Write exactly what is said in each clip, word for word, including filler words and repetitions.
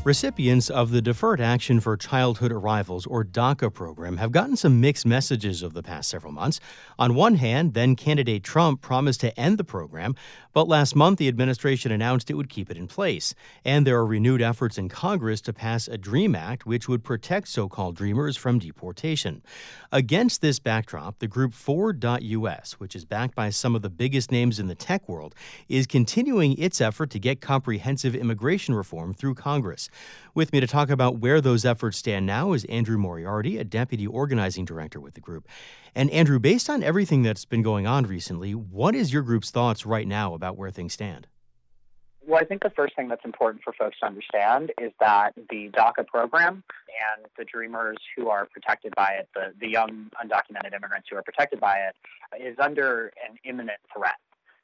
Recipients of the Deferred Action for Childhood Arrivals, or DACA program, have gotten some mixed messages over the past several months. On one hand, then candidate Trump promised to end the program, but last month the administration announced it would keep it in place. And there are renewed efforts in Congress to pass a DREAM Act, which would protect so-called Dreamers from deportation. Against this backdrop, the group Forward dot U S, which is backed by some of the biggest names in the tech world, is continuing its effort to get comprehensive immigration reform through Congress. With me to talk about where those efforts stand now is Andrew Moriarty, a deputy organizing director with the group. And Andrew, based on everything that's been going on recently, what is your group's thoughts right now about where things stand? Well, I think the first thing that's important for folks to understand is that the DACA program and the Dreamers who are protected by it, the, the young undocumented immigrants who are protected by it, is under an imminent threat.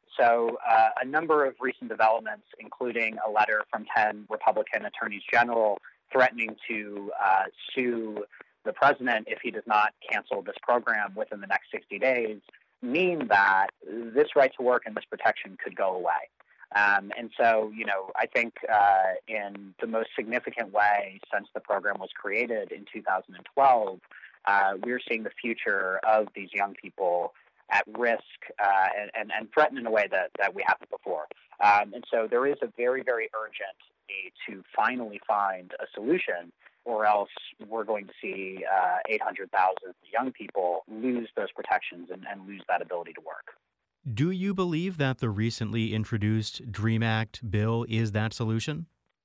So uh, a number of recent developments, including a letter from ten Republican attorneys general threatening to uh, sue the president if he does not cancel this program within the next sixty days, mean that this right to work and this protection could go away. Um, and so, you know, I think uh, in the most significant way since the program was created in two thousand twelve, uh, we're seeing the future of these young people at risk uh, and, and, and threatened in a way that, that we haven't before. Um, and so there is a very, very urgent need to finally find a solution, or else we're going to see uh, eight hundred thousand young people lose those protections and, and lose that ability to work. Do you believe that the recently introduced DREAM Act bill is that solution?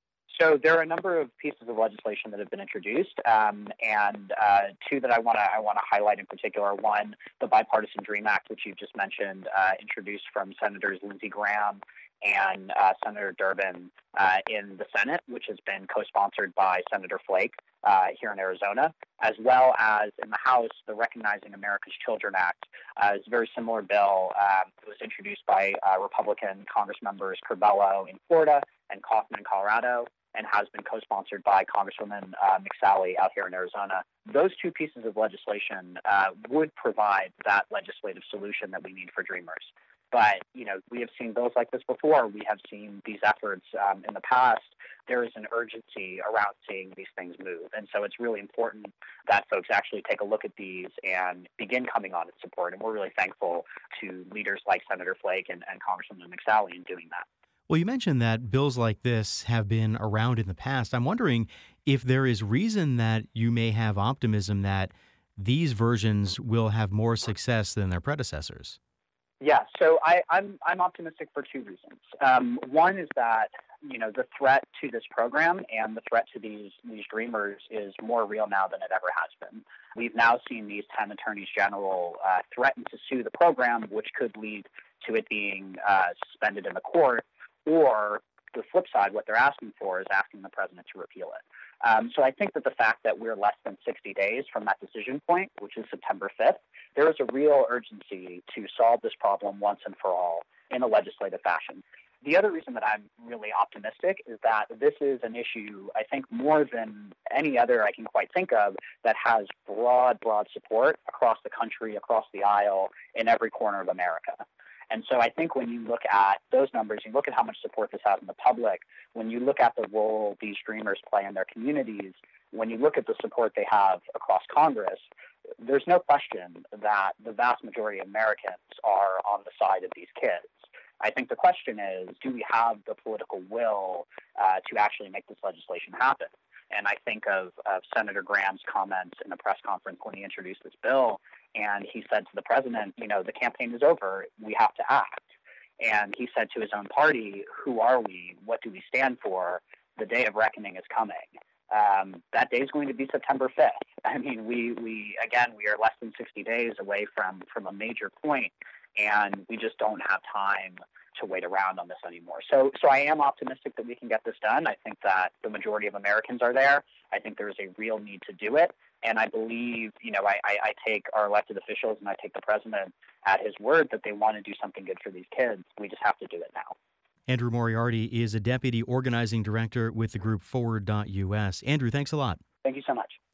So there are a number of pieces of legislation that have been introduced, um, and uh, two that I want to I want to highlight in particular. One, the Bipartisan DREAM Act, which you just mentioned, uh, introduced from Senators Lindsey Graham and uh, Senator Durbin uh, in the Senate, which has been co-sponsored by Senator Flake uh, here in Arizona, as well as in the House, the Recognizing America's Children Act. Uh, is a very similar bill. Um, it was introduced by uh, Republican Congress members Curbelo in Florida and Kaufman in Colorado, and has been co-sponsored by Congresswoman uh, McSally out here in Arizona. Those two pieces of legislation uh, would provide that legislative solution that we need for Dreamers. But, you know, we have seen bills like this before. We have seen these efforts um, in the past. There is an urgency around seeing these things move. And so it's really important that folks actually take a look at these and begin coming on in support. And we're really thankful to leaders like Senator Flake and, and Congresswoman McSally in doing that. Well, you mentioned that bills like this have been around in the past. I'm wondering if there is reason that you may have optimism that these versions will have more success than their predecessors. Yeah, so I, I'm I'm optimistic for two reasons. Um, one is that you know the threat to this program and the threat to these these Dreamers is more real now than it ever has been. We've now seen these ten attorneys general uh, threaten to sue the program, which could lead to it being uh, suspended in the court. Or the flip side, what they're asking for is asking the president to repeal it. Um, so I think that the fact that we're less than sixty days from that decision point, which is September fifth, there is a real urgency to solve this problem once and for all in a legislative fashion. The other reason that I'm really optimistic is that this is an issue, I think, more than any other I can quite think of, that has broad, broad support across the country, across the aisle, in every corner of America. And so I think when you look at those numbers, you look at how much support this has in the public, when you look at the role these Dreamers play in their communities, when you look at the support they have across Congress, there's no question that the vast majority of Americans are on the side of these kids. I think the question is, do we have the political will uh, to actually make this legislation happen? And I think of, of Senator Graham's comments in the press conference when he introduced this bill, and he said to the president, you know, the campaign is over, we have to act. And he said to his own party, who are we? What do we stand for? The day of reckoning is coming. Um, that day is going to be September fifth. I mean, we, we again, we are less than sixty days away from, from a major point, and we just don't have time to wait around on this anymore. So so I am optimistic that we can get this done. I think that the majority of Americans are there. I think there is a real need to do it. And I believe, you know, I, I, I take our elected officials and I take the president at his word that they want to do something good for these kids. We just have to do it now. Andrew Moriarty is a deputy organizing director with the group Forward dot U S. Andrew, thanks a lot. Thank you so much.